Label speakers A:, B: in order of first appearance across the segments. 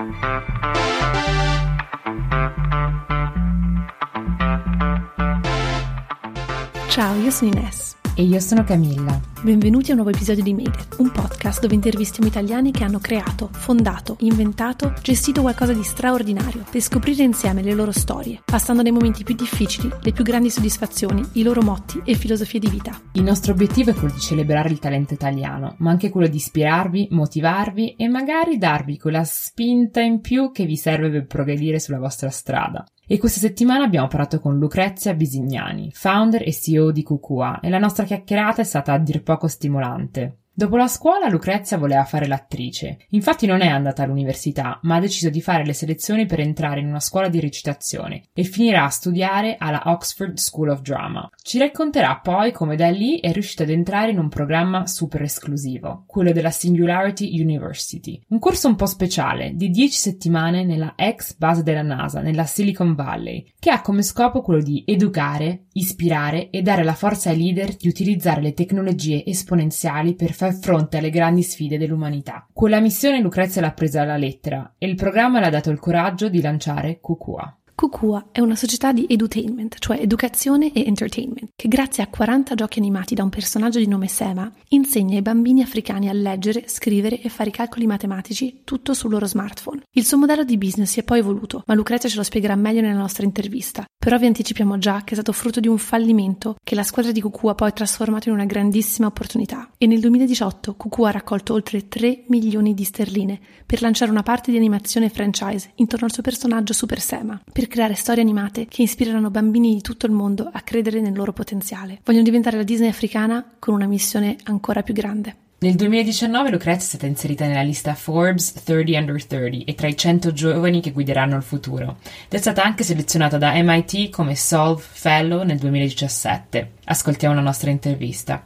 A: Ciao, io sono Ines.
B: E io sono Camilla.
A: Benvenuti a un nuovo episodio di Made It, un podcast dove intervistiamo italiani che hanno creato, fondato, inventato, gestito qualcosa di straordinario per scoprire insieme le loro storie, passando dai momenti più difficili, le più grandi soddisfazioni, i loro motti e filosofie di vita.
B: Il nostro obiettivo è quello di celebrare il talento italiano, ma anche quello di ispirarvi, motivarvi e magari darvi quella spinta in più che vi serve per progredire sulla vostra strada. E questa settimana abbiamo parlato con Lucrezia Bisignani, founder e CEO di Kukua, e la nostra chiacchierata è stata a dir poco stimolante. Dopo la scuola Lucrezia voleva fare l'attrice, infatti non è andata all'università, ma ha deciso di fare le selezioni per entrare in una scuola di recitazione e finirà a studiare alla Oxford School of Drama. Ci racconterà poi come da lì è riuscita ad entrare in un programma super esclusivo, quello della Singularity University, un corso un po' speciale di 10 settimane nella ex base della NASA, nella Silicon Valley, che ha come scopo quello di educare, ispirare e dare la forza ai leader di utilizzare le tecnologie esponenziali per far fronte alle grandi sfide dell'umanità. Quella missione Lucrezia l'ha presa alla lettera e il programma le ha dato il coraggio di lanciare Kukua.
A: Kukua è una società di edutainment, cioè educazione e entertainment, che grazie a 40 giochi animati da un personaggio di nome Sema insegna ai bambini africani a leggere, scrivere e fare i calcoli matematici tutto sul loro smartphone. Il suo modello di business si è poi evoluto, ma Lucrezia ce lo spiegherà meglio nella nostra intervista. Però vi anticipiamo già che è stato frutto di un fallimento che la squadra di Kukua poi ha trasformato in una grandissima opportunità. E nel 2018 Kukua ha raccolto oltre 3 milioni di sterline per lanciare una parte di animazione franchise intorno al suo personaggio Super Sema, per creare storie animate che ispirano bambini di tutto il mondo a credere nel loro potenziale. Vogliono diventare la Disney africana con una missione ancora più grande.
B: Nel 2019 Lucrezia è stata inserita nella lista Forbes 30 Under 30 e tra i 100 giovani che guideranno il futuro. Ed è stata anche selezionata da MIT come Solve Fellow nel 2017. Ascoltiamo la nostra intervista.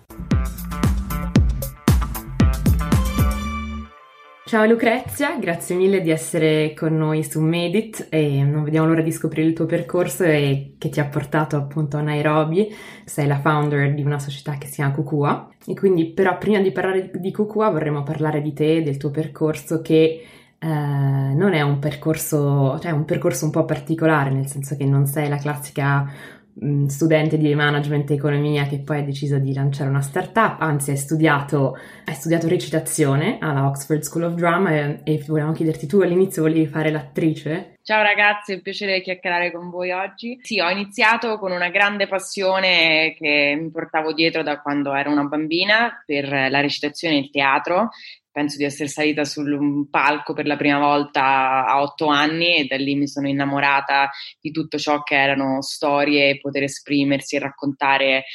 B: Ciao Lucrezia, grazie mille di essere con noi su Made It e non vediamo l'ora di scoprire il tuo percorso e che ti ha portato appunto a Nairobi. Sei la founder di una società che si chiama Kukua e quindi però prima di parlare di Kukua vorremmo parlare di te e del tuo percorso che non è un percorso, cioè è un percorso un po' particolare, nel senso che non sei la classica studente di management e economia che poi ha deciso di lanciare una startup, anzi hai studiato recitazione alla Oxford School of Drama e volevamo chiederti, tu all'inizio volevi fare l'attrice?
C: Ciao ragazzi, è un piacere chiacchierare con voi oggi. Sì, ho iniziato con una grande passione che mi portavo dietro da quando ero una bambina per la recitazione e il teatro. Penso di essere salita su un palco per la prima volta a 8 anni e da lì mi sono innamorata di tutto ciò che erano storie, poter esprimersi e raccontare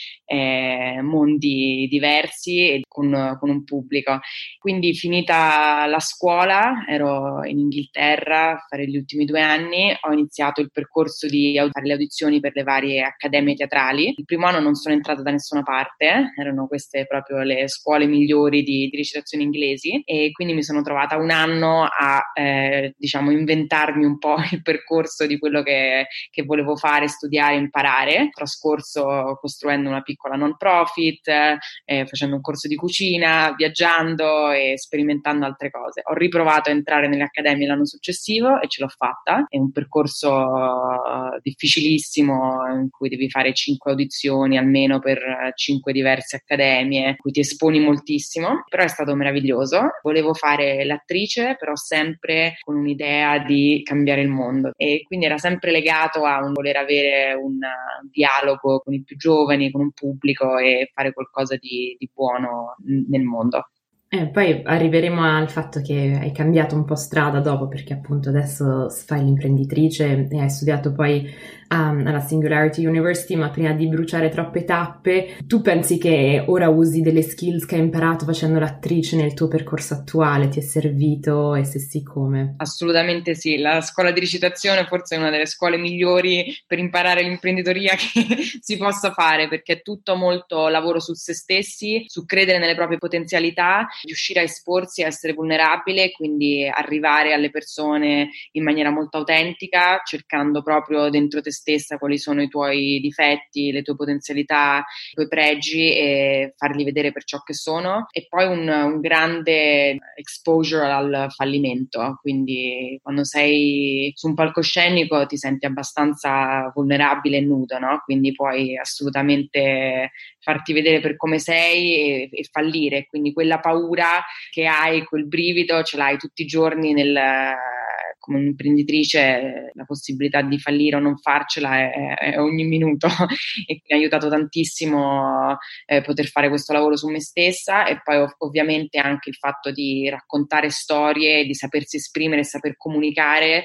C: mondi diversi e con un pubblico. Quindi finita la scuola, ero in Inghilterra a fare gli ultimi 2 anni, ho iniziato il percorso di fare le audizioni per le varie accademie teatrali. Il primo anno non sono entrata da nessuna parte, erano queste proprio le scuole migliori di recitazione inglesi. E quindi mi sono trovata un anno a inventarmi un po' il percorso di quello che volevo fare, studiare, imparare, trascorso costruendo una piccola non profit, facendo un corso di cucina, viaggiando e sperimentando altre cose. Ho riprovato a entrare nelle accademie l'anno successivo e ce l'ho fatta. È un percorso difficilissimo in cui devi fare 5 audizioni almeno per 5 diverse accademie, in cui ti esponi moltissimo, però è stato meraviglioso. Volevo fare l'attrice, però sempre con un'idea di cambiare il mondo e quindi era sempre legato a un voler avere un dialogo con i più giovani, con un pubblico e fare qualcosa di buono nel mondo.
B: Poi arriveremo al fatto che hai cambiato un po' strada dopo, perché appunto adesso fai l'imprenditrice e hai studiato poi alla Singularity University, ma prima di bruciare troppe tappe, tu pensi che ora usi delle skills che hai imparato facendo l'attrice nel tuo percorso attuale? Ti è servito e se sì, come?
C: Assolutamente sì, la scuola di recitazione forse è una delle scuole migliori per imparare l'imprenditoria che si possa fare, perché è tutto molto lavoro su se stessi, su credere nelle proprie potenzialità, riuscire a esporsi, a essere vulnerabile, quindi arrivare alle persone in maniera molto autentica, cercando proprio dentro te stessa quali sono i tuoi difetti, le tue potenzialità, i tuoi pregi e farli vedere per ciò che sono, e poi un grande exposure al fallimento, quindi quando sei su un palcoscenico ti senti abbastanza vulnerabile e nudo, no? Quindi puoi assolutamente farti vedere per come sei e fallire, quindi quella paura che hai, quel brivido ce l'hai tutti i giorni come imprenditrice, la possibilità di fallire o non farcela è ogni minuto e mi ha aiutato tantissimo poter fare questo lavoro su me stessa, e poi ovviamente anche il fatto di raccontare storie, di sapersi esprimere, saper comunicare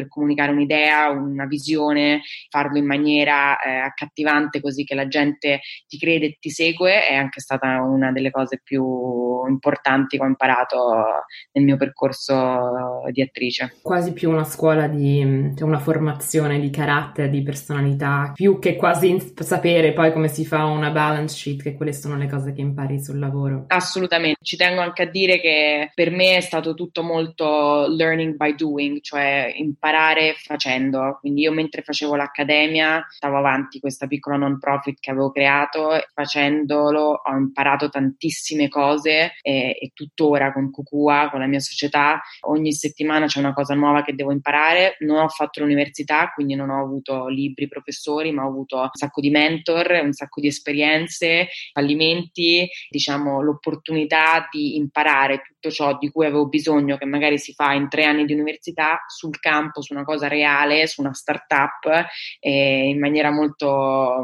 C: un'idea, una visione, farlo in maniera accattivante così che la gente ti crede e ti segue, è anche stata una delle cose più importanti che ho imparato nel mio percorso di attrice.
D: Quasi più una scuola cioè una formazione di carattere, di personalità, più che quasi sapere poi come si fa una balance sheet, che quelle sono le cose che impari sul lavoro.
C: Assolutamente, ci tengo anche a dire che per me è stato tutto molto learning by doing, cioè imparare facendo, quindi io mentre facevo l'accademia stavo avanti questa piccola non profit che avevo creato, e facendolo ho imparato tantissime cose e tuttora con Kukua, con la mia società, ogni settimana c'è una cosa nuova che devo imparare. Non ho fatto l'università, quindi non ho avuto libri, professori, ma ho avuto un sacco di mentor, un sacco di esperienze, fallimenti, diciamo l'opportunità di imparare tutto ciò di cui avevo bisogno, che magari si fa in 3 anni di università, sul campo, su una cosa reale, su una startup, in maniera molto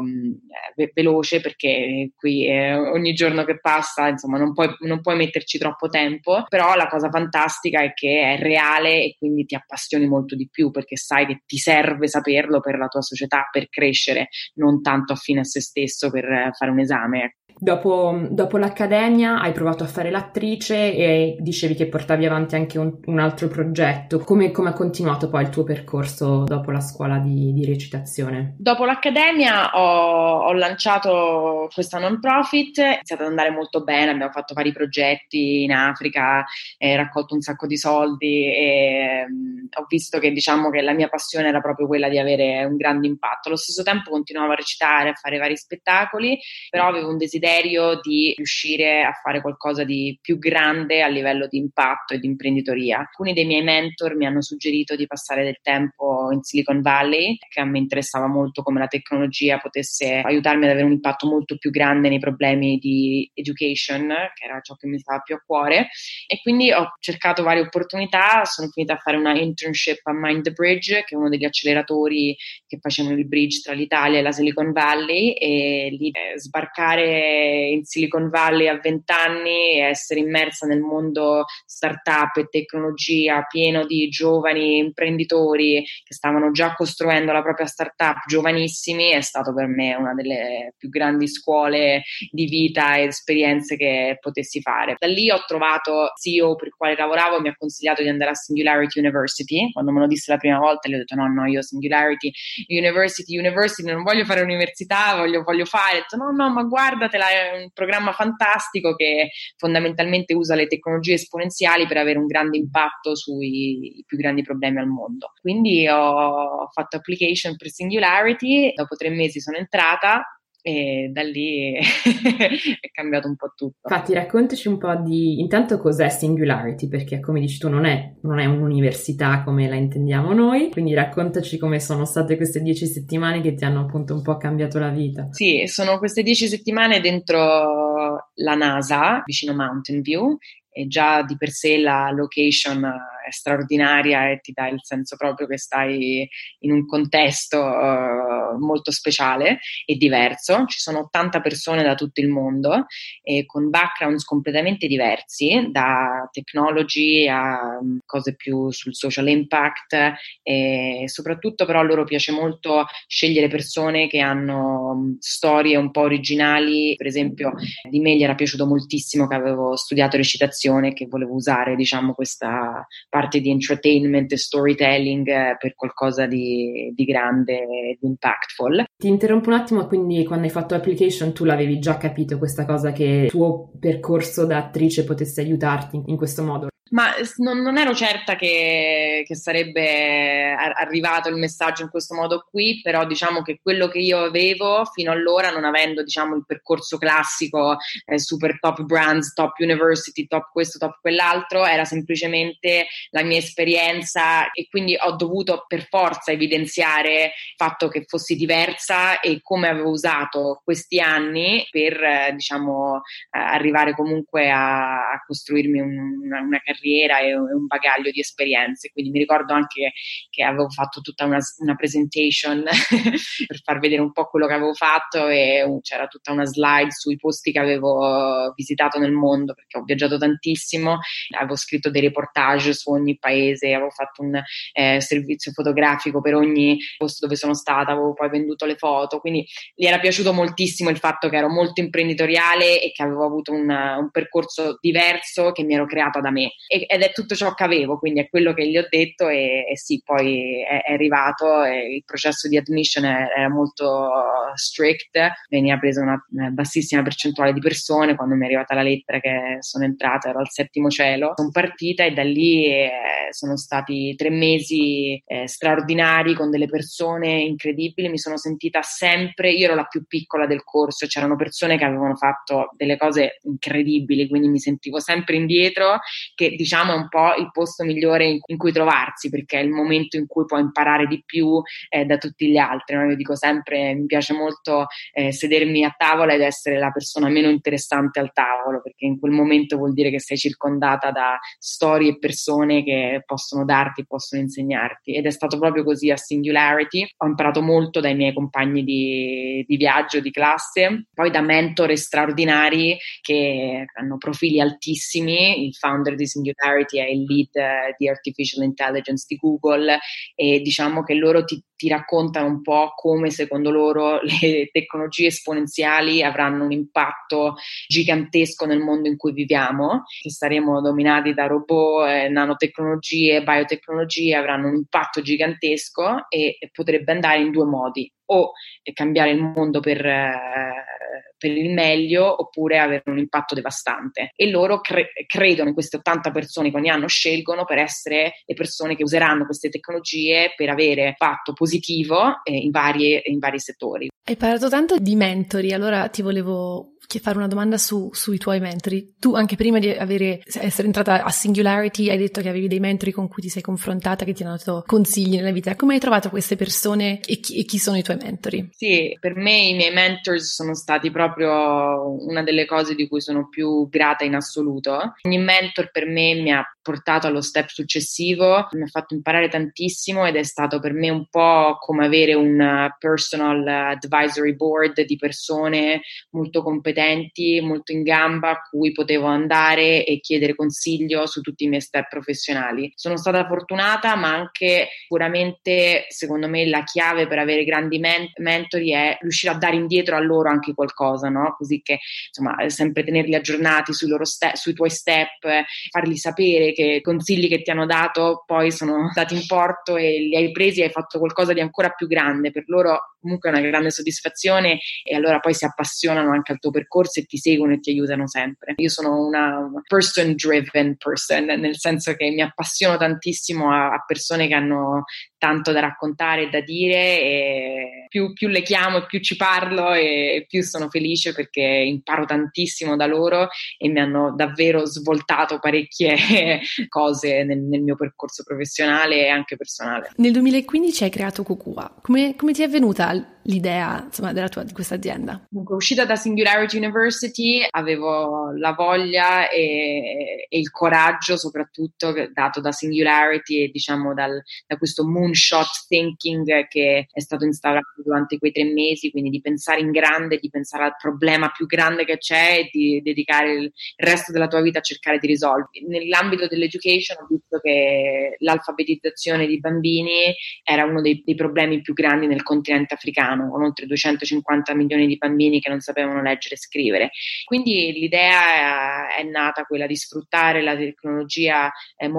C: veloce, perché qui ogni giorno che passa, insomma, non puoi metterci troppo tempo, però la cosa fantastica è che è reale e quindi ti appassioni molto di più, perché sai che ti serve saperlo per la tua società, per crescere, non tanto a fine a se stesso per fare un esame.
D: Dopo l'accademia hai provato a fare l'attrice e dicevi che portavi avanti anche un altro progetto. Come ha continuato poi il tuo percorso dopo la scuola di recitazione?
C: Dopo l'accademia ho lanciato questa non profit, è iniziato ad andare molto bene, abbiamo fatto vari progetti in Africa, raccolto un sacco di soldi e ho visto che, diciamo, che la mia passione era proprio quella di avere un grande impatto. Allo stesso tempo continuavo a recitare, a fare vari spettacoli, però avevo un desiderio di riuscire a fare qualcosa di più grande a livello di impatto e di imprenditoria. Alcuni dei miei mentor mi hanno suggerito di passare del tempo in Silicon Valley, che a me interessava molto come la tecnologia potesse aiutarmi ad avere un impatto molto più grande nei problemi di education, che era ciò che mi stava più a cuore, e quindi ho cercato varie opportunità. Sono finita a fare una internship a Mind the Bridge, che è uno degli acceleratori che facevano il bridge tra l'Italia e la Silicon Valley, e lì sbarcare in Silicon Valley a 20 anni e essere immersa nel mondo startup e tecnologia pieno di giovani imprenditori che stavano già costruendo la propria startup, giovanissimi, è stato per me una delle più grandi scuole di vita e esperienze che potessi fare. Da lì ho trovato CEO per il quale lavoravo, mi ha consigliato di andare a Singularity University. Quando me lo disse la prima volta gli ho detto no, io Singularity University, non voglio fare università, voglio fare. Ho detto no, ma guardatela, è un programma fantastico che fondamentalmente usa le tecnologie esponenziali per avere un grande impatto sui più grandi problemi al mondo. Quindi ho fatto application per Singularity, dopo 3 mesi sono entrata e da lì è cambiato un po' tutto.
D: Infatti raccontaci un po' di intanto cos'è Singularity, perché come dici tu non è un'università come la intendiamo noi, quindi raccontaci come sono state queste 10 settimane che ti hanno appunto un po' cambiato la vita.
C: Sì, sono queste 10 settimane dentro la NASA, vicino Mountain View, e già di per sé la location è straordinaria e ti dà il senso proprio che stai in un contesto molto speciale e diverso. Ci sono 80 persone da tutto il mondo e con backgrounds completamente diversi, da technology a cose più sul social impact, e soprattutto però a loro piace molto scegliere persone che hanno storie un po' originali. Per esempio di me gli era piaciuto moltissimo che avevo studiato recitazione, che volevo usare, diciamo, questa parte di entertainment e storytelling per qualcosa di grande e di impactful.
D: Ti interrompo un attimo, quindi quando hai fatto application tu l'avevi già capito questa cosa, che il tuo percorso da attrice potesse aiutarti in questo modo?
C: Ma non ero certa che sarebbe arrivato il messaggio in questo modo qui, però diciamo che quello che io avevo fino allora, non avendo diciamo il percorso classico, super top brands, top university, top questo, top quell'altro, era semplicemente la mia esperienza, e quindi ho dovuto per forza evidenziare il fatto che fossi diversa e come avevo usato questi anni per diciamo arrivare comunque a costruirmi una carriera e un bagaglio di esperienze. Quindi mi ricordo anche che avevo fatto tutta una presentation per far vedere un po' quello che avevo fatto, e c'era tutta una slide sui posti che avevo visitato nel mondo, perché ho viaggiato tantissimo, avevo scritto dei reportage su ogni paese, avevo fatto un servizio fotografico per ogni posto dove sono stata, avevo poi venduto le foto, quindi gli era piaciuto moltissimo il fatto che ero molto imprenditoriale e che avevo avuto un percorso diverso che mi ero creata da me, ed è tutto ciò che avevo, quindi è quello che gli ho detto, e sì, poi è arrivato, e il processo di admission era molto strict, veniva presa una bassissima percentuale di persone. Quando mi è arrivata la lettera che sono entrata, ero al 7° cielo, sono partita, e da lì sono stati 3 mesi straordinari con delle persone incredibili. Mi sono sentita sempre, io ero la più piccola del corso, c'erano persone che avevano fatto delle cose incredibili, quindi mi sentivo sempre indietro, che diciamo è un po' il posto migliore in cui trovarsi, perché è il momento in cui puoi imparare di più da tutti gli altri, no? Io dico sempre, mi piace molto sedermi a tavola ed essere la persona meno interessante al tavolo, perché in quel momento vuol dire che sei circondata da storie e persone che possono darti, possono insegnarti, ed è stato proprio così a Singularity. Ho imparato molto dai miei compagni di viaggio, di classe, poi da mentor straordinari che hanno profili altissimi. Il founder di Singularity è il lead di Artificial Intelligence di Google, e diciamo che loro ti raccontano un po' come secondo loro le tecnologie esponenziali avranno un impatto gigantesco nel mondo in cui viviamo, che saremo dominati da robot, nanotecnologie, biotecnologie, avranno un impatto gigantesco, e potrebbe andare in 2 modi: o cambiare il mondo per il meglio, oppure avere un impatto devastante. E loro credono in queste 80 persone che ogni anno scelgono per essere le persone che useranno queste tecnologie per avere impatto positivo in vari settori.
A: Hai parlato tanto di mentori, allora ti volevo fare una domanda sui tuoi mentori. Tu, anche prima di essere entrata a Singularity, hai detto che avevi dei mentori con cui ti sei confrontata, che ti hanno dato consigli nella vita. Come hai trovato queste persone, e chi sono i tuoi mentori?
C: Sì, per me i miei mentors sono stati proprio una delle cose di cui sono più grata in assoluto. Ogni mentor per me mi ha portato allo step successivo, mi ha fatto imparare tantissimo, ed è stato per me un po' come avere un personal advisory board di persone molto competenti, molto in gamba, a cui potevo andare e chiedere consiglio su tutti i miei step professionali. Sono stata fortunata, ma anche sicuramente, secondo me, la chiave per avere grandi mentori è riuscire a dare indietro a loro anche qualcosa, no? Così che, insomma, sempre tenerli aggiornati sui loro sui tuoi step, fargli sapere che i consigli che ti hanno dato poi sono andati in porto e li hai presi e hai fatto qualcosa di ancora più grande. Per loro comunque è una grande soddisfazione, e allora poi si appassionano anche al tuo percorso e ti seguono e ti aiutano sempre. Io sono una person driven person, nel senso che mi appassiono tantissimo a persone che hanno tanto da raccontare e da dire, e più le chiamo e più ci parlo, e più sono felice, perché imparo tantissimo da loro e mi hanno davvero svoltato parecchie cose nel mio percorso professionale e anche personale.
A: Nel 2015 hai creato Kukua. Come ti è venuta l'idea, insomma, di questa azienda?
C: Dunque, uscita da Singularity University, avevo la voglia e il coraggio, soprattutto dato da Singularity e diciamo da questo moonshot thinking che è stato instaurato durante quei 3 mesi, quindi di pensare in grande, di pensare al problema più grande che c'è e di dedicare il resto della tua vita a cercare di risolverlo. Nell'ambito dell'education ho visto che l'alfabetizzazione di bambini era uno dei problemi più grandi nel continente africano, con oltre 250 milioni di bambini che non sapevano leggere e scrivere. Quindi l'idea è nata quella di sfruttare la tecnologia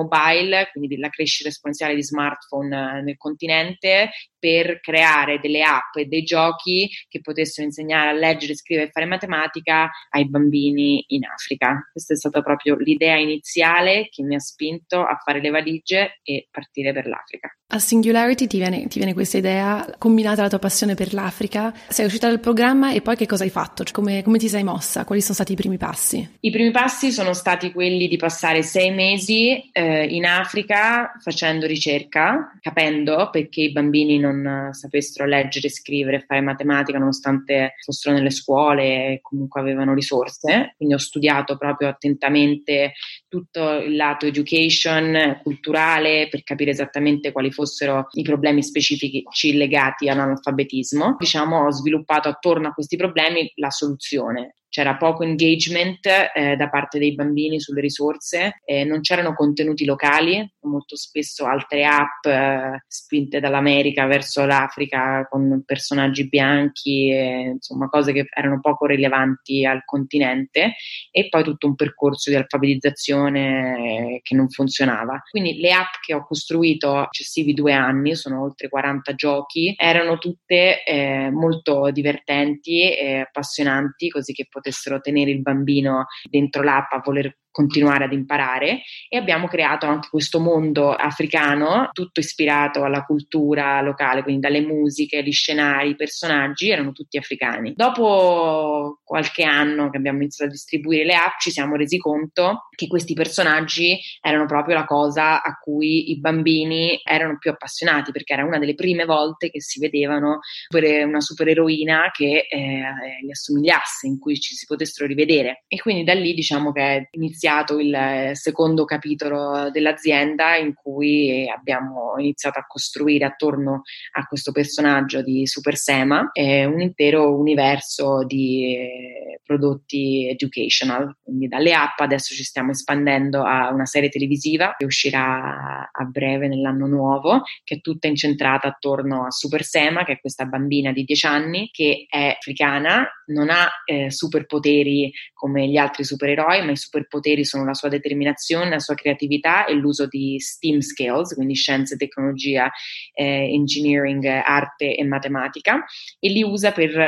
C: mobile, quindi la crescita esponenziale di smartphone nel continente, per creare delle app e dei giochi che potessero insegnare a leggere, scrivere e fare matematica ai bambini in Africa. Questa è stata proprio l'idea iniziale che mi ha spinto a fare le valigie e partire per l'Africa.
A: A Singularity ti viene questa idea combinata alla tua passione per l'Africa. Sei uscita dal programma e poi che cosa hai fatto? Cioè, come ti sei mossa? Quali sono stati i primi passi?
C: I primi passi sono stati quelli di passare 6 mesi in Africa facendo ricerca, capendo perché i bambini non sapessero leggere, scrivere e fare matematica nonostante fossero nelle scuole e comunque avevano risorse. Quindi ho studiato proprio attentamente tutto il lato education, culturale, per capire esattamente quali fossero i problemi specifici legati all'analfabetismo. Diciamo, ho sviluppato attorno a questi problemi la soluzione. C'era poco engagement da parte dei bambini sulle risorse, non c'erano contenuti locali, molto spesso altre app spinte dall'America verso l'Africa con personaggi bianchi, insomma cose che erano poco rilevanti al continente, e poi tutto un percorso di alfabetizzazione che non funzionava. Quindi le app che ho costruito successivi 2 anni, sono oltre 40 giochi, erano tutte molto divertenti e appassionanti, così che potessero tenere il bambino dentro l'app a voler continuare ad imparare, e abbiamo creato anche questo mondo africano tutto ispirato alla cultura locale, quindi dalle musiche, gli scenari, i personaggi erano tutti africani. Dopo qualche anno che abbiamo iniziato a distribuire le app ci siamo resi conto che questi personaggi erano proprio la cosa a cui i bambini erano più appassionati, perché era una delle prime volte che si vedevano una supereroina che gli assomigliasse, in cui ci si potessero rivedere, e quindi da lì diciamo che è iniziato il secondo capitolo dell'azienda, in cui abbiamo iniziato a costruire attorno a questo personaggio di Super Sema un intero universo di prodotti educational. Quindi dalle app adesso ci stiamo espandendo a una serie televisiva che uscirà a breve nell'anno nuovo, che è tutta incentrata attorno a Super Sema, che è questa bambina di 10 anni che è africana, non ha superpoteri come gli altri supereroi, ma i superpoteri sono la sua determinazione, la sua creatività e l'uso di STEAM skills, quindi scienze, tecnologia, engineering, arte e matematica, e li usa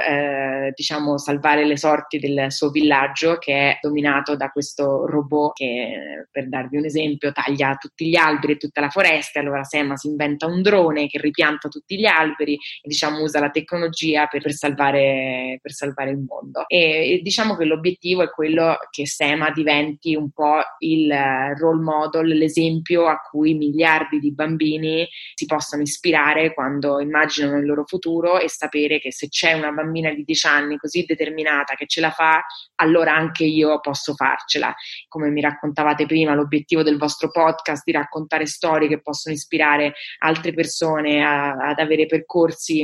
C: per diciamo salvare le sorti del suo villaggio, che è dominato da questo robot che, per darvi un esempio, taglia tutti gli alberi e tutta la foresta. Allora Sema si inventa un drone che ripianta tutti gli alberi e diciamo usa la tecnologia per salvare il mondo. E diciamo che l'obiettivo è quello che Sema diventi un po' il role model, l'esempio a cui miliardi di bambini si possono ispirare quando immaginano il loro futuro, e sapere che se c'è una bambina di 10 anni così determinata che ce la fa, allora anche io posso farcela. Come mi raccontavate prima, l'obiettivo del vostro podcast di raccontare storie che possono ispirare altre persone ad avere percorsi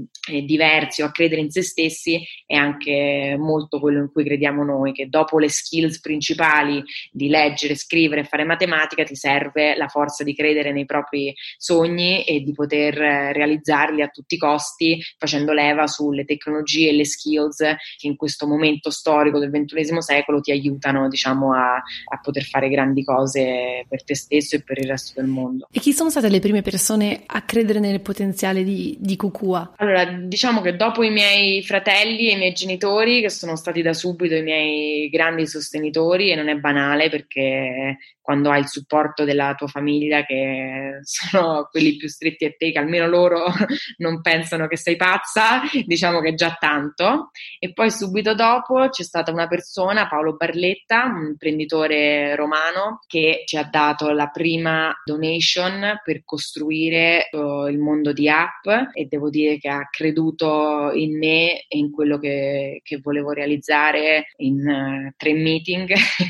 C: diversi o a credere in se stessi, è anche molto quello in cui crediamo noi, che dopo le skills principali di leggere, scrivere e fare matematica ti serve la forza di credere nei propri sogni e di poter realizzarli a tutti i costi, facendo leva sulle tecnologie e le skills che in questo momento storico del XXI secolo ti aiutano, diciamo, a poter fare grandi cose per te stesso e per il resto del mondo.
A: E chi sono state le prime persone a credere nel potenziale di Kukua?
C: Allora, diciamo che dopo i miei fratelli e i miei genitori, che sono stati da subito i miei grandi sostenitori, e non è banale perché quando hai il supporto della tua famiglia, che sono quelli più stretti a te, che almeno loro non pensano che sei pazza, diciamo che è già tanto. E poi subito dopo c'è stata una persona, Paolo Barletta, un imprenditore romano, che ci ha dato la prima donation per costruire il mondo di app, e devo dire che ha creduto in me e in quello che volevo realizzare in 3 meeting.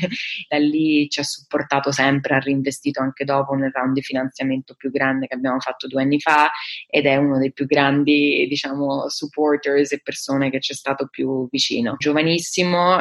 C: Da lì ci ha supportato sempre, ha reinvestito anche dopo nel round di finanziamento più grande che abbiamo fatto 2 anni fa, ed è uno dei più grandi, diciamo, supporters e persone che c'è stato più vicino. Giovanissimo,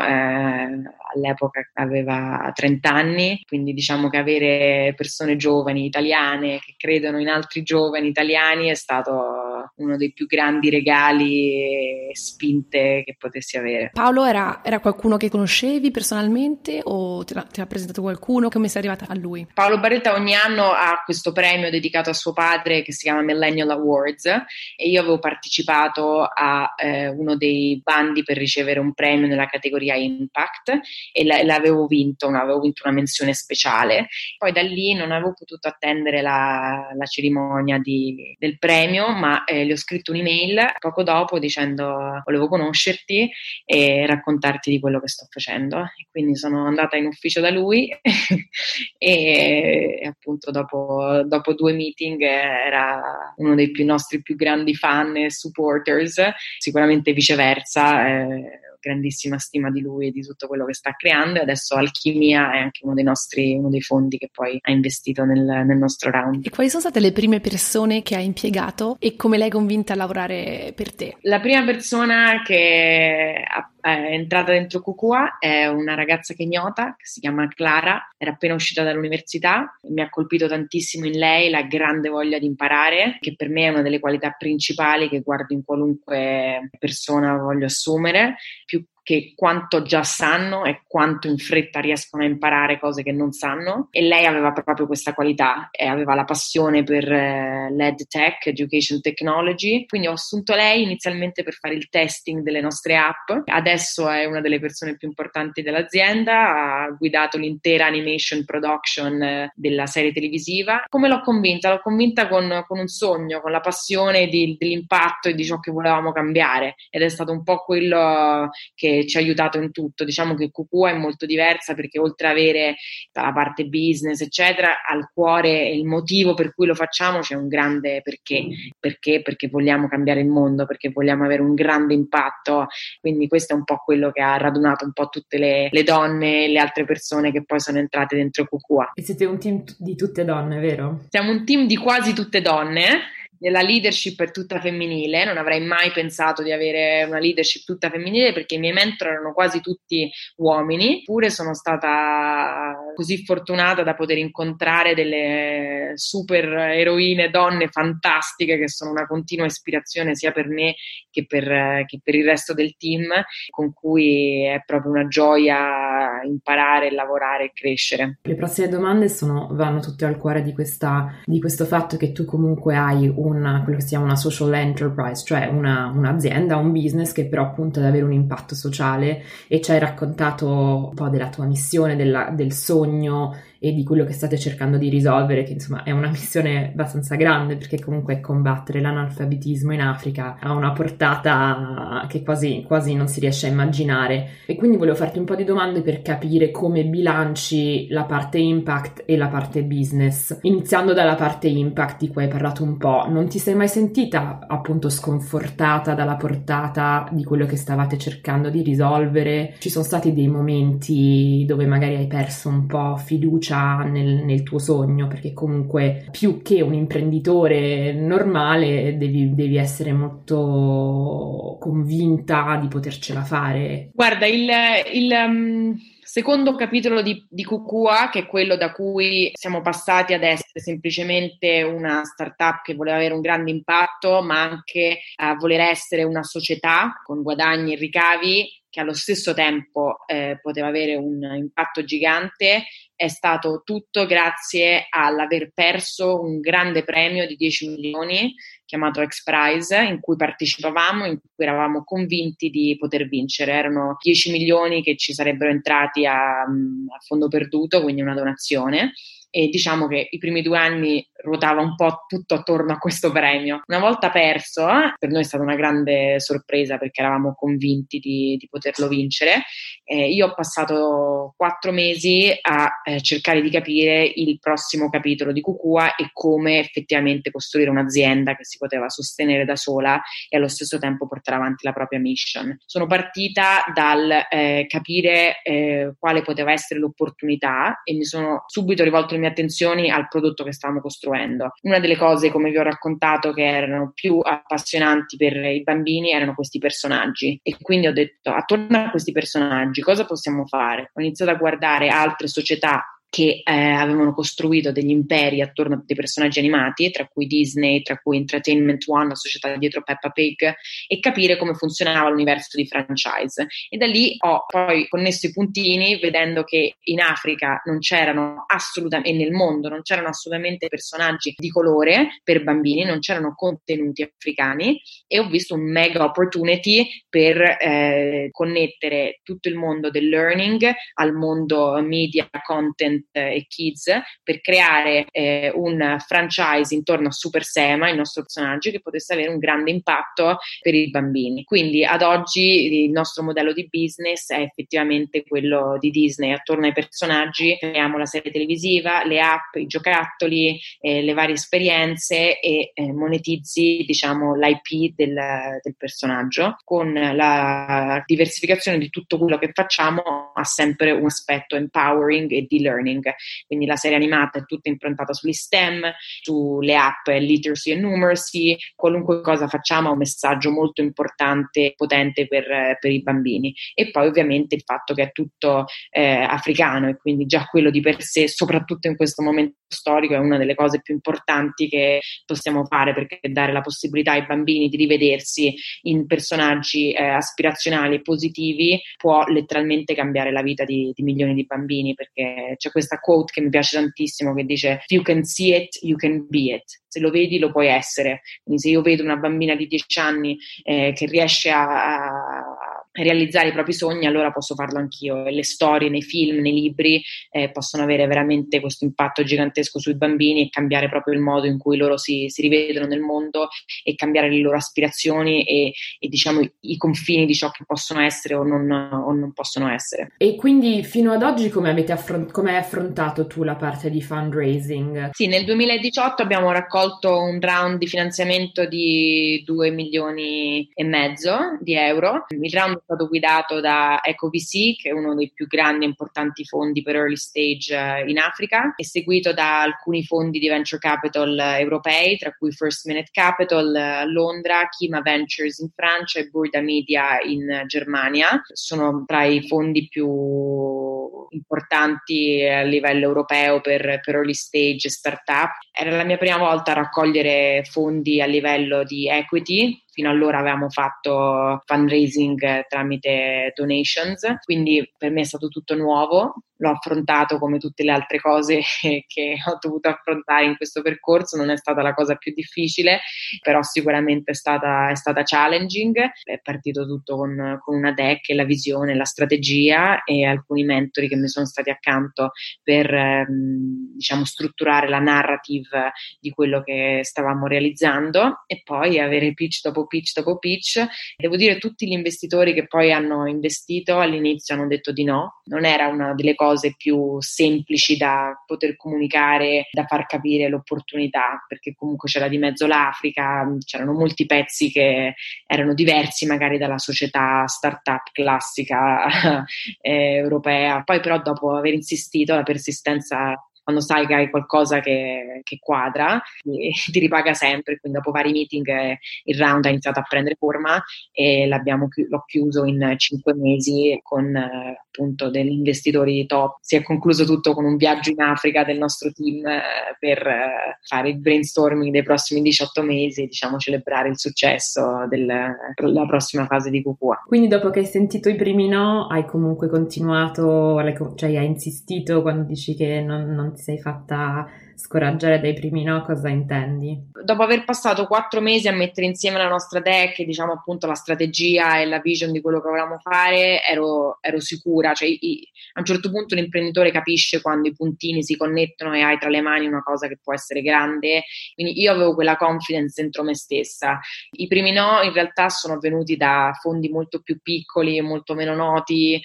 C: all'epoca aveva 30 anni, quindi diciamo che avere persone giovani italiane che credono in altri giovani italiani è stato uno dei più grandi regali e spinte che potessi avere.
A: Paolo era qualcuno che conoscevi personalmente o te l'ha presentato qualcuno? Come sei arrivata a lui?
C: Paolo Barletta ogni anno ha questo premio dedicato a suo padre che si chiama Millennial Awards, e io avevo partecipato a uno dei bandi per ricevere un premio nella categoria Impact e l'avevo vinto una menzione speciale. Poi da lì non avevo potuto attendere la cerimonia del premio, ma gli ho scritto un'email poco dopo dicendo volevo conoscerti e raccontarti di quello che sto facendo, e quindi sono andata in ufficio da lui e appunto dopo 2 meeting era uno dei nostri più grandi fan e supporters, sicuramente viceversa. Grandissima stima di lui e di tutto quello che sta creando, e adesso Alchimia è anche uno dei fondi che poi ha investito nel nostro round.
A: E quali sono state le prime persone che hai impiegato e come l'hai convinta a lavorare per te?
C: La prima persona che è entrata dentro QQA è una ragazza kenyota che si chiama Clara, era appena uscita dall'università, mi ha colpito tantissimo in lei la grande voglia di imparare, che per me è una delle qualità principali che guardo in qualunque persona voglio assumere, più che quanto già sanno e quanto in fretta riescono a imparare cose che non sanno, e lei aveva proprio questa qualità e aveva la passione per l'EdTech, Education Technology, quindi ho assunto lei inizialmente per fare il testing delle nostre app. Adesso è una delle persone più importanti dell'azienda, ha guidato l'intera animation production della serie televisiva. Come l'ho convinta? L'ho convinta con un sogno, con la passione dell'impatto e di ciò che volevamo cambiare, ed è stato un po' quello che ci ha aiutato in tutto. Diciamo che QQA è molto diversa perché oltre ad avere la parte business eccetera, al cuore il motivo per cui lo facciamo c'è un grande perché vogliamo cambiare il mondo, perché vogliamo avere un grande impatto, quindi questo è un po' quello che ha radunato un po' tutte le donne e le altre persone che poi sono entrate dentro QQA.
D: E siete un team di tutte donne, vero?
C: Siamo un team di quasi tutte donne. La leadership è tutta femminile, non avrei mai pensato di avere una leadership tutta femminile perché i miei mentor erano quasi tutti uomini, eppure sono stata così fortunata da poter incontrare delle super eroine donne fantastiche che sono una continua ispirazione sia per me che per il resto del team, con cui è proprio una gioia imparare, lavorare e crescere.
D: Le prossime domande vanno tutte al cuore di questo fatto che tu comunque hai quello che si chiama una social enterprise, cioè un'azienda, un business che però punta ad avere un impatto sociale, e ci hai raccontato un po' della tua missione, del sogno e di quello che state cercando di risolvere, che insomma è una missione abbastanza grande perché comunque combattere l'analfabetismo in Africa ha una portata che quasi non si riesce a immaginare, e quindi volevo farti un po' di domande per capire come bilanci la parte impact e la parte business. Iniziando dalla parte impact di cui hai parlato un po', non ti sei mai sentita appunto sconfortata dalla portata di quello che stavate cercando di risolvere? Ci sono stati dei momenti dove magari hai perso un po' fiducia nel tuo sogno, perché comunque più che un imprenditore normale devi essere molto convinta di potercela fare.
C: Guarda, il secondo capitolo di QQA, che è quello da cui siamo passati ad essere semplicemente una startup che voleva avere un grande impatto, ma anche a voler essere una società con guadagni e ricavi che allo stesso tempo poteva avere un impatto gigante, è stato tutto grazie all'aver perso un grande premio di 10 milioni chiamato X Prize, in cui partecipavamo, in cui eravamo convinti di poter vincere. Erano 10 milioni che ci sarebbero entrati a fondo perduto, quindi una donazione. E diciamo che i primi 2 anni ruotava un po' tutto attorno a questo premio. Una volta perso, per noi è stata una grande sorpresa perché eravamo convinti di poterlo vincere. Io ho passato 4 mesi a cercare di capire il prossimo capitolo di QQA e come effettivamente costruire un'azienda che si poteva sostenere da sola e allo stesso tempo portare avanti la propria mission. Sono partita dal capire quale poteva essere l'opportunità e mi sono subito rivolto le mie attenzioni al prodotto che stavamo costruendo. Una delle cose, come vi ho raccontato, che erano più appassionanti per i bambini erano questi personaggi, e quindi ho detto: attorno a questi personaggi cosa possiamo fare? Ho iniziato a guardare altre società che avevano costruito degli imperi attorno a dei personaggi animati, tra cui Disney, tra cui Entertainment One, la società dietro Peppa Pig, e capire come funzionava l'universo di franchise. E da lì ho poi connesso i puntini, vedendo che in Africa non c'erano assolutamente, e nel mondo non c'erano assolutamente personaggi di colore per bambini, non c'erano contenuti africani, e ho visto un mega opportunity per connettere tutto il mondo del learning al mondo media, content e kids, per creare un franchise intorno a Super Sema, il nostro personaggio, che potesse avere un grande impatto per i bambini. Quindi ad oggi il nostro modello di business è effettivamente quello di Disney: attorno ai personaggi creiamo la serie televisiva, le app, i giocattoli, le varie esperienze, e monetizzi, diciamo, l'IP del personaggio. Con la diversificazione di tutto quello che facciamo ha sempre un aspetto empowering e di learning, quindi la serie animata è tutta improntata sugli STEM, sulle app literacy e numeracy, qualunque cosa facciamo ha un messaggio molto importante e potente per i bambini. E poi ovviamente il fatto che è tutto africano, e quindi già quello di per sé, soprattutto in questo momento storico, è una delle cose più importanti che possiamo fare, perché dare la possibilità ai bambini di rivedersi in personaggi aspirazionali e positivi può letteralmente cambiare la vita di milioni di bambini, perché c'è questa quote che mi piace tantissimo che dice: "If you can see it, you can be it". Se lo vedi lo puoi essere. Quindi se io vedo una bambina di 10 anni che riesce a realizzare i propri sogni, allora posso farlo anch'io. E le storie nei film, nei libri possono avere veramente questo impatto gigantesco sui bambini e cambiare proprio il modo in cui loro si rivedono nel mondo, e cambiare le loro aspirazioni e diciamo i confini di ciò che possono essere o non possono essere.
D: E quindi fino ad oggi come hai affrontato tu la parte di fundraising?
C: Sì, nel 2018 abbiamo raccolto un round di finanziamento di 2,5 milioni di euro. Il round è stato guidato da EcoVC, che è uno dei più grandi e importanti fondi per early stage in Africa, e seguito da alcuni fondi di venture capital europei, tra cui First Minute Capital a Londra, Kima Ventures in Francia e Burda Media in Germania. Sono tra i fondi più importanti a livello europeo per early stage startup. Era la mia prima volta a raccogliere fondi a livello di equity. Fino allora avevamo fatto fundraising tramite donations, quindi per me è stato tutto nuovo. L'ho affrontato come tutte le altre cose che ho dovuto affrontare in questo percorso. Non è stata la cosa più difficile, però sicuramente è stata challenging. È partito tutto con una deck, la visione, la strategia e alcuni mentori che mi sono stati accanto per diciamo strutturare la narrative di quello che stavamo realizzando, e poi avere pitch dopo pitch dopo pitch. Devo dire, tutti gli investitori che poi hanno investito all'inizio hanno detto di no. Non era una delle cose più semplici da poter comunicare, da far capire l'opportunità, perché comunque c'era di mezzo l'Africa, c'erano molti pezzi che erano diversi magari dalla società startup classica europea. Poi però dopo aver insistito, la persistenza, quando sai che hai qualcosa che quadra, ti ripaga sempre. Quindi dopo vari meeting il round ha iniziato a prendere forma e l'ho chiuso in 5 mesi con appunto degli investitori top. Si è concluso tutto con un viaggio in Africa del nostro team per fare il brainstorming dei prossimi 18 mesi e diciamo celebrare il successo della prossima fase di QQA.
D: Quindi dopo che hai sentito i primi no, hai comunque continuato, cioè hai insistito quando dici che non ti sei fatta scoraggiare dai primi no, cosa intendi?
C: Dopo aver passato 4 mesi a mettere insieme la nostra deck, diciamo appunto la strategia e la vision di quello che volevamo fare, ero sicura. Cioè, a un certo punto l'imprenditore capisce quando i puntini si connettono e hai tra le mani una cosa che può essere grande. Quindi io avevo quella confidence dentro me stessa. I primi no in realtà sono venuti da fondi molto più piccoli e molto meno noti,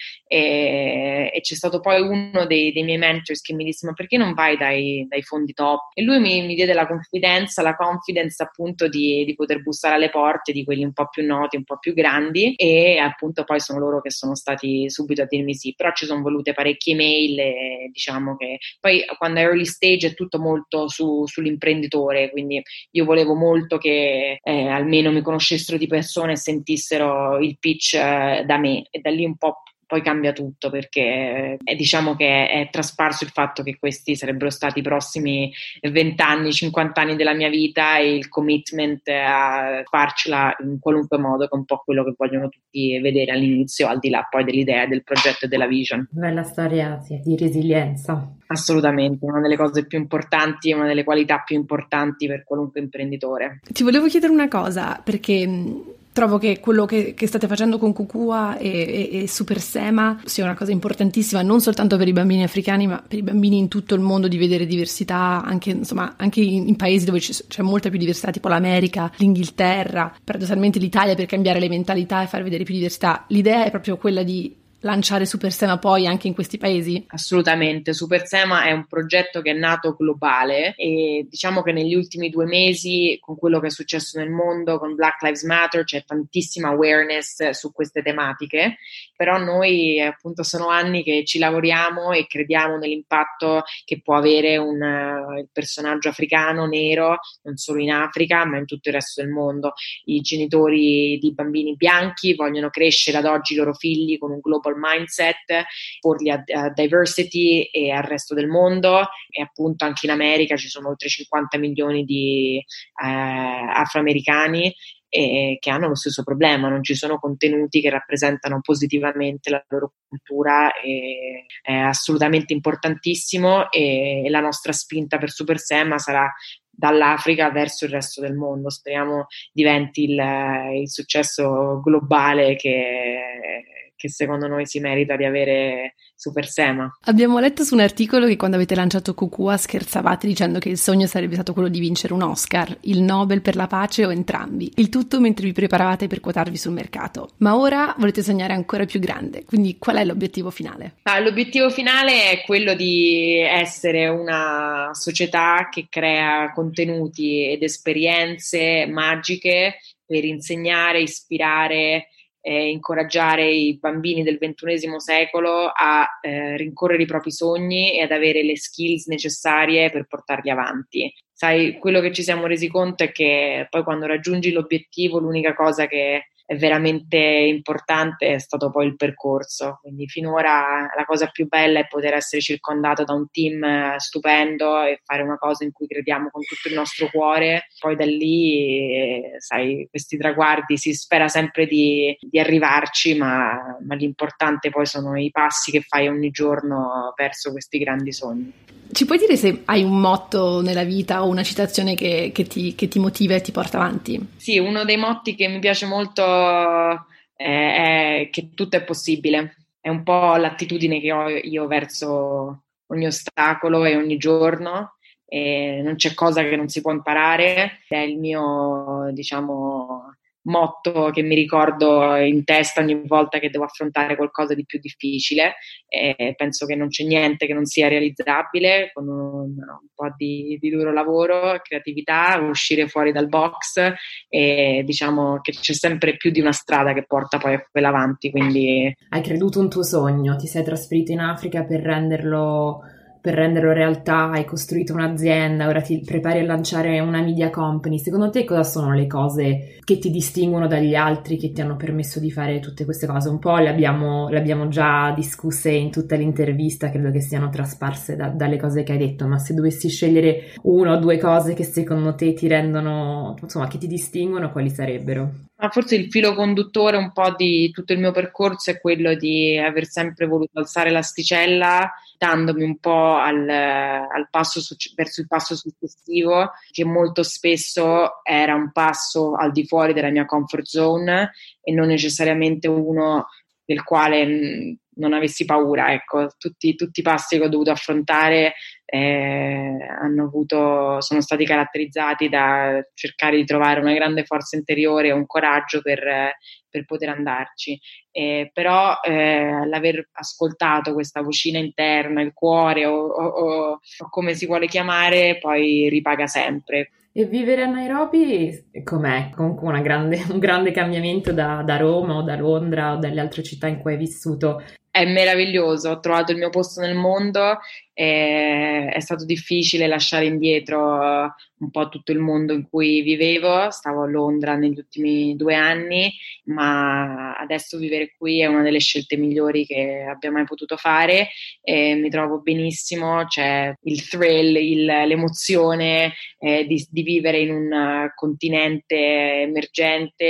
C: e c'è stato poi uno dei miei mentors che mi disse: ma perché non vai dai fondi top? E lui mi diede la confidence appunto di poter bussare alle porte di quelli un po' più noti, un po' più grandi, e appunto poi sono loro che sono stati subito a dirmi sì. Però ci sono volute parecchie email, e diciamo che poi quando è early stage è tutto molto sull'imprenditore, quindi io volevo molto che almeno mi conoscessero di persona e sentissero il pitch da me, e da lì un po' poi cambia tutto, perché diciamo che è trasparso il fatto che questi sarebbero stati i prossimi 20 anni, 50 anni della mia vita, e il commitment a farcela in qualunque modo, che è un po' quello che vogliono tutti vedere all'inizio, al di là poi dell'idea, del progetto e della vision.
D: Bella storia, sì, di resilienza.
C: Assolutamente, una delle cose più importanti e una delle qualità più importanti per qualunque imprenditore.
A: Ti volevo chiedere una cosa, perché trovo che quello che state facendo con Kukua e Super Sema sia una cosa importantissima, non soltanto per i bambini africani, ma per i bambini in tutto il mondo, di vedere diversità, anche in paesi dove c'è molta più diversità, tipo l'America, l'Inghilterra, paradossalmente l'Italia, per cambiare le mentalità e far vedere più diversità. L'idea è proprio quella di lanciare Super Sema poi anche in questi paesi?
C: Assolutamente, Super Sema è un progetto che è nato globale, e diciamo che negli ultimi 2 mesi, con quello che è successo nel mondo, con Black Lives Matter, c'è tantissima awareness su queste tematiche, però noi appunto sono anni che ci lavoriamo e crediamo nell'impatto che può avere il personaggio africano nero, non solo in Africa ma in tutto il resto del mondo. I genitori di bambini bianchi vogliono crescere ad oggi i loro figli con un global mindset, porli a diversity e al resto del mondo, e appunto anche in America ci sono oltre 50 milioni di afroamericani che hanno lo stesso problema, non ci sono contenuti che rappresentano positivamente la loro cultura, e è assolutamente importantissimo, e la nostra spinta per Super Sema sarà dall'Africa verso il resto del mondo. Speriamo diventi il successo globale che secondo noi si merita di avere Super Sema.
A: Abbiamo letto su un articolo che quando avete lanciato Kukua scherzavate dicendo che il sogno sarebbe stato quello di vincere un Oscar, il Nobel per la pace o entrambi. Il tutto mentre vi preparavate per quotarvi sul mercato. Ma ora volete sognare ancora più grande, quindi qual è l'obiettivo finale?
C: L'obiettivo finale è quello di essere una società che crea contenuti ed esperienze magiche per insegnare, ispirare, incoraggiare i bambini del XXI secolo a rincorrere i propri sogni e ad avere le skills necessarie per portarli avanti. Sai, quello che ci siamo resi conto è che poi quando raggiungi l'obiettivo, l'unica cosa che è veramente importante è stato poi il percorso. Quindi finora la cosa più bella è poter essere circondato da un team stupendo e fare una cosa in cui crediamo con tutto il nostro cuore. Poi da lì, sai, questi traguardi si spera sempre di arrivarci, ma l'importante poi sono i passi che fai ogni giorno verso questi grandi sogni.
A: Ci puoi dire se hai un motto nella vita o una citazione che ti motiva e ti porta avanti?
C: Sì, uno dei motti che mi piace molto è che tutto è possibile. È un po' l'attitudine che ho io verso ogni ostacolo e ogni giorno, e non c'è cosa che non si può imparare. È il mio, diciamo, motto che mi ricordo in testa ogni volta che devo affrontare qualcosa di più difficile, e penso che non c'è niente che non sia realizzabile con un po' di duro lavoro, creatività, uscire fuori dal box, e diciamo che c'è sempre più di una strada che porta poi a quella avanti. Quindi
D: hai creduto un tuo sogno, ti sei trasferito in Africa per renderlo realtà, hai costruito un'azienda, ora ti prepari a lanciare una media company. Secondo te cosa sono le cose che ti distinguono dagli altri, che ti hanno permesso di fare tutte queste cose? Un po' le abbiamo già discusse in tutta l'intervista, credo che siano trasparse dalle cose che hai detto, ma se dovessi scegliere una o due cose che secondo te ti rendono, insomma, che ti distinguono, quali sarebbero?
C: Forse il filo conduttore un po' di tutto il mio percorso è quello di aver sempre voluto alzare l'asticella, dandomi un po' verso il passo successivo, che molto spesso era un passo al di fuori della mia comfort zone e non necessariamente uno del quale non avessi paura. Ecco, tutti i passi che ho dovuto affrontare sono stati caratterizzati da cercare di trovare una grande forza interiore e un coraggio per poter andarci. Però l'aver ascoltato questa vocina interna, il cuore o come si vuole chiamare, poi ripaga sempre.
D: E vivere a Nairobi com'è? Comunque un grande cambiamento da Roma o da Londra o dalle altre città in cui hai vissuto.
C: È meraviglioso, ho trovato il mio posto nel mondo, è stato difficile lasciare indietro un po' tutto il mondo in cui vivevo, stavo a Londra negli ultimi 2 anni, ma adesso vivere qui è una delle scelte migliori che abbia mai potuto fare e mi trovo benissimo, c'è il thrill, l'emozione di vivere in un continente emergente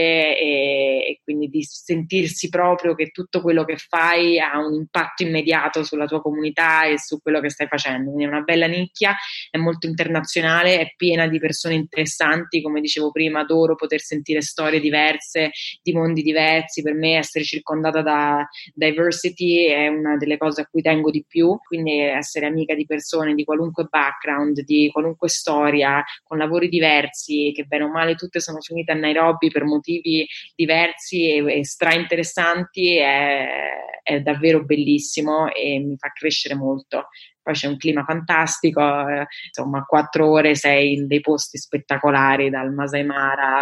C: e quindi di sentirsi proprio che tutto quello che fai ha un impatto immediato sulla tua comunità e su quello che stai facendo. Quindi è una bella nicchia, è molto internazionale, è piena di persone interessanti, come dicevo prima, adoro poter sentire storie diverse, di mondi diversi. Per me essere circondata da diversity è una delle cose a cui tengo di più, quindi essere amica di persone di qualunque background, di qualunque storia, con lavori diversi, che bene o male tutte sono finite a Nairobi per motivi diversi e stra interessanti, è davvero bellissimo e mi fa crescere molto. Poi c'è un clima fantastico, insomma 4 ore sei in dei posti spettacolari, dal Masai Mara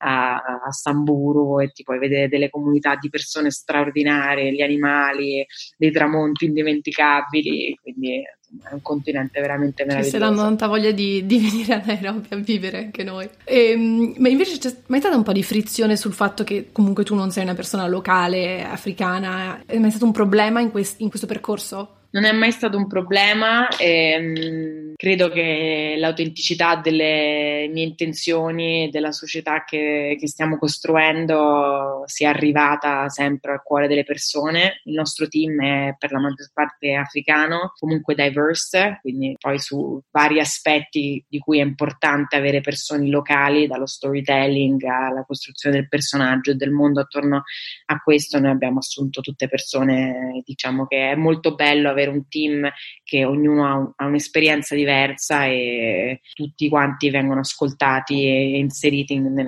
C: a Samburu, e ti puoi vedere delle comunità di persone straordinarie, gli animali, dei tramonti indimenticabili, quindi insomma, è un continente veramente meraviglioso.
A: Ci saranno tanta voglia di venire a Nairobi a vivere anche noi. Ma invece c'è mai stata un po' di frizione sul fatto che comunque tu non sei una persona locale, africana? È mai stato un problema in questo percorso?
C: Non è mai stato un problema, credo che l'autenticità delle mie intenzioni e della società che stiamo costruendo sia arrivata sempre al cuore delle persone. Il nostro team è per la maggior parte africano, comunque diverse, quindi poi su vari aspetti di cui è importante avere persone locali, dallo storytelling alla costruzione del personaggio e del mondo attorno a questo. Noi abbiamo assunto tutte persone, diciamo che è molto bello avere un team che ognuno ha un'esperienza diversa e tutti quanti vengono ascoltati e inseriti nel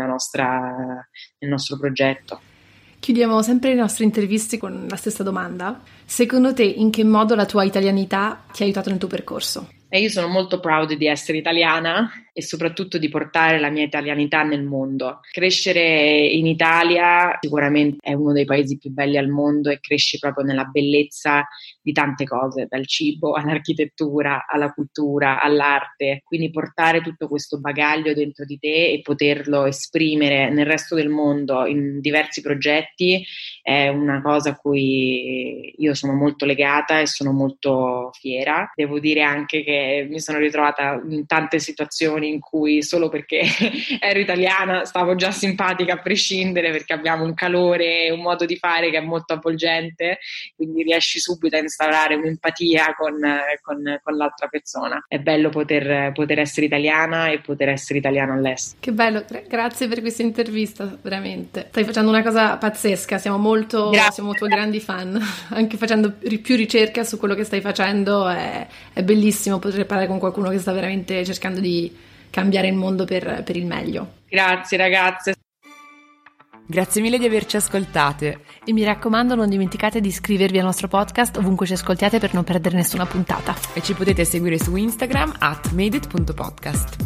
C: nostro progetto.
A: Chiudiamo sempre le nostre interviste con la stessa domanda. Secondo te, in che modo la tua italianità ti ha aiutato nel tuo percorso?
C: Io sono molto proud di essere italiana e soprattutto di portare la mia italianità nel mondo. Crescere in Italia sicuramente è uno dei paesi più belli al mondo e cresci proprio nella bellezza di tante cose, dal cibo all'architettura, alla cultura, all'arte. Quindi portare tutto questo bagaglio dentro di te e poterlo esprimere nel resto del mondo in diversi progetti è una cosa a cui io sono molto legata e sono molto fiera. Devo dire anche che mi sono ritrovata in tante situazioni in cui solo perché ero italiana stavo già simpatica a prescindere, perché abbiamo un calore e un modo di fare che è molto avvolgente, quindi riesci subito a instaurare un'empatia con l'altra persona. È bello poter essere italiana e poter essere italiano all'estero.
A: Che bello, grazie per questa intervista, veramente. Stai facendo una cosa pazzesca, siamo tuoi grandi fan, anche facendo più ricerca su quello che stai facendo, è bellissimo poter parlare con qualcuno che sta veramente cercando di cambiare il mondo per il meglio.
C: Grazie ragazze.
B: Grazie mille di averci ascoltate.
A: E mi raccomando, non dimenticate di iscrivervi al nostro podcast ovunque ci ascoltiate per non perdere nessuna puntata.
B: E ci potete seguire su Instagram @madeit.podcast.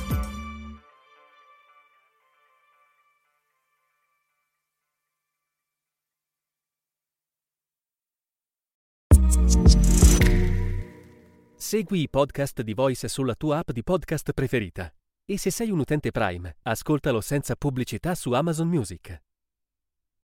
E: Segui i podcast di Voice sulla tua app di podcast preferita. E se sei un utente Prime, ascoltalo senza pubblicità su Amazon Music.